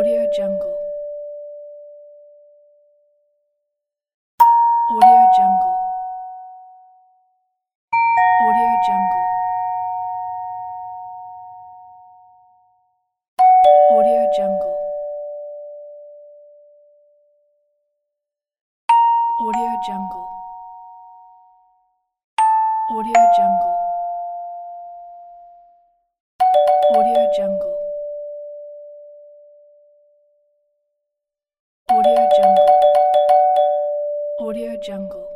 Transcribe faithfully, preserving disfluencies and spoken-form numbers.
Audio Jungle. Audio Jungle. Audio Jungle. Audio Jungle. Audio Jungle. Audio Jungle. Audio Jungle. Audio Jungle. Audio Jungle.